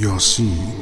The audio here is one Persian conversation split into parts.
یاسین.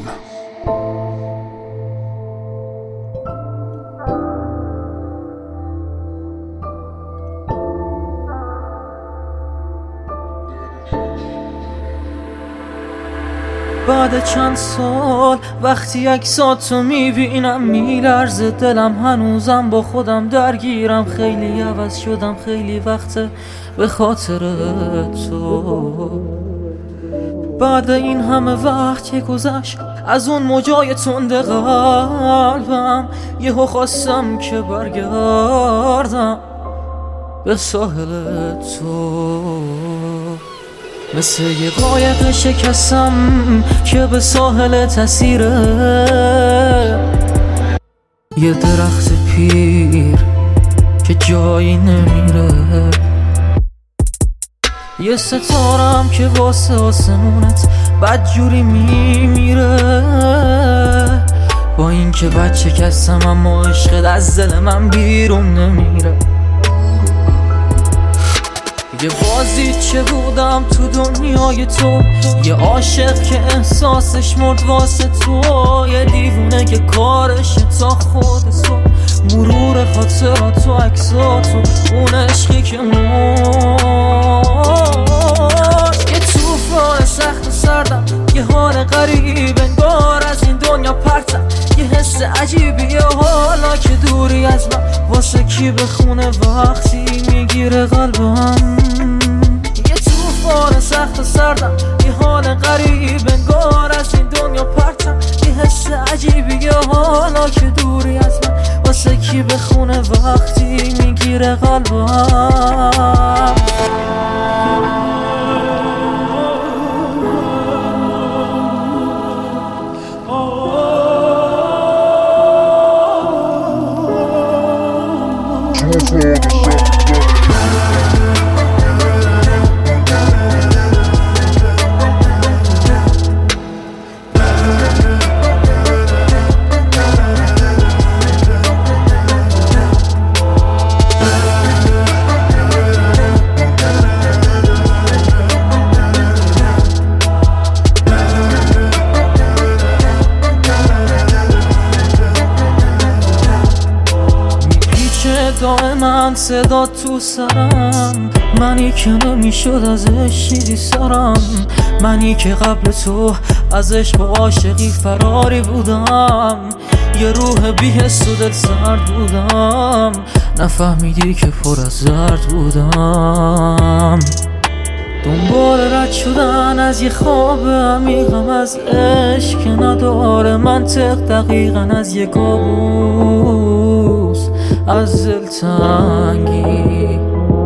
بعد چند سال وقتی عکساتو میبینم میلرزه دلم، هنوزم با خودم درگیرم. خیلی عوض شدم، خیلی وقته به خاطر تو. بعد این همه وقت که گذشت از اون موجای تند قلبم، یهو خواستم که برگردم به ساحل تو. مثل یه قایق شکستم که به ساحل تسیره، یه درخت پیر که جایی نمیره، یه ستارم که واسه آسمونت بدجوری میمیره. با این که بچه کستم اما عشقت از دل من بیرون نمیره. یه بازیچه بودم تو دنیای تو، یه عاشق که احساسش مرد واسه تو، یه دیوونه که کارشه تا خود تو، مرور خاطرات و عکساتو، اون عشقی که مرد. یه طوفان سخت و سردم، یه حال غریب انگار از این دنیا پرتم، یه حس عجیبیه حالا که دوری از من، واسه کی بخونه وقتی میگیره قلبم. یه طوفان سخت و سردم، یه حال غریب انگار از این دنیا پرتم، یه حس عجیبیه حالا که دوری از من، واسه کی بخونه وقتی میگیره قلبم. دائما صدا تو سرم، منی که نمیشد ازش چیزی سرم، منی که قبل تو ازش با عاشقی فراری بودم، یه روح بی‌حس و دل سرد بودم، نفهمیدی که پر از زرد بودم. دنبال رد شدن از یه خواب عمیقم، از عشق که نداره منطق، دقیقاً از یه کابوس از دلتنگی.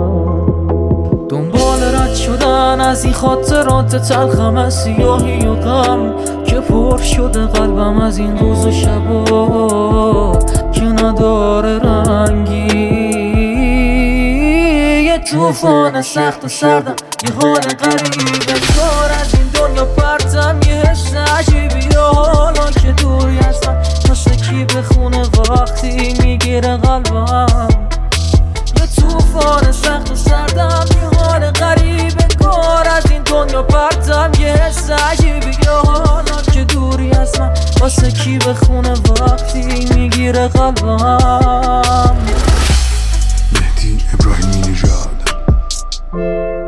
دنبال رد شدن از این خاطرات تلخم، از سیاهی و غم که پر شده قلبم، از این روز و شبا که نداره رنگی. یه طوفان سخت و سردم، یه حال غریب انگار از این دنیا پرتم، یه حس عجیبی حالا که دوری هستم، واسه کی بخونه وقتی میگیره قلبم. یه طوفان سخت و سردم، یه حال غریب انگار از این دنیا پرتم، یه حس عجیبی حالا که دوری هستم، واسه کی بخونه وقتی میگیره قلبم. مهدی ابراهیمی نژاد.